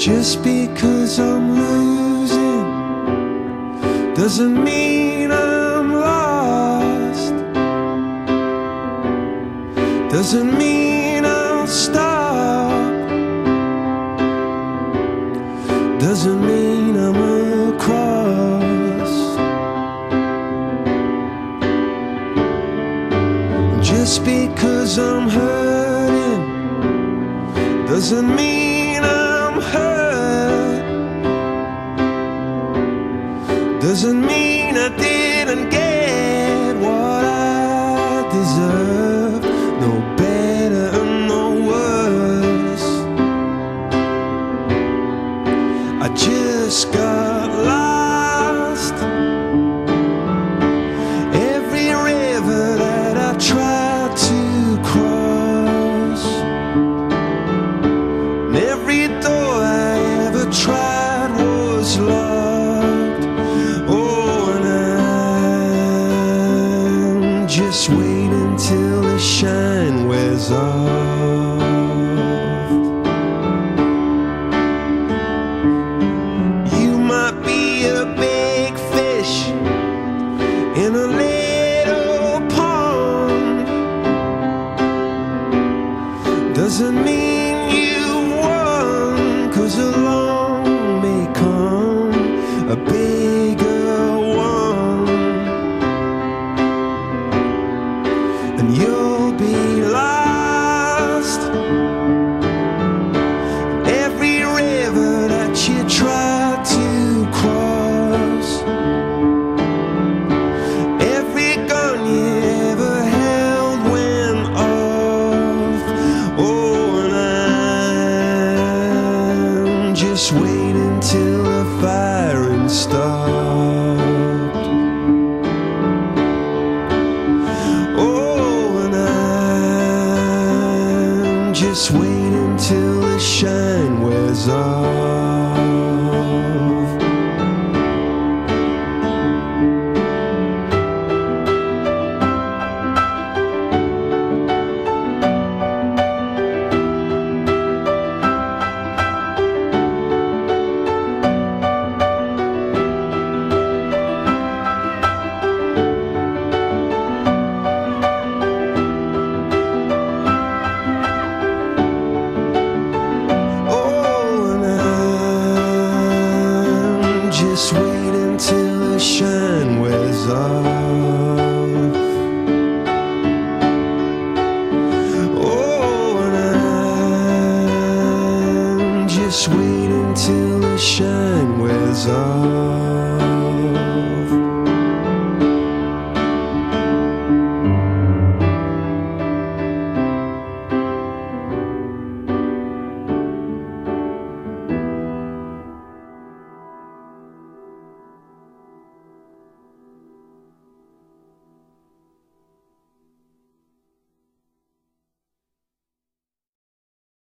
Just because I'm losing doesn't mean I'm lost. Doesn't mean I'll stop. Doesn't mean I'm across. Just because I'm hurting doesn't mean I'm hurt. Doesn't mean I didn't get what I deserve. No better and no worse. I just got lost. Every river that I tried to cross, and every door I ever tried was locked. Oh, and I'm just waiting till the shine wears off. You might be a big fish in a little pond. Doesn't mean you've won, 'cause along may come a bigger one, and you'll be lost. Every river that you tried to cross, every gun you ever held went off. Oh, and I'm just waiting till the firing stopped. Oh, and I'm just waiting till the shine wears off. Just waiting till the shine wears off. Oh, and I'm just waiting till the shine wears off.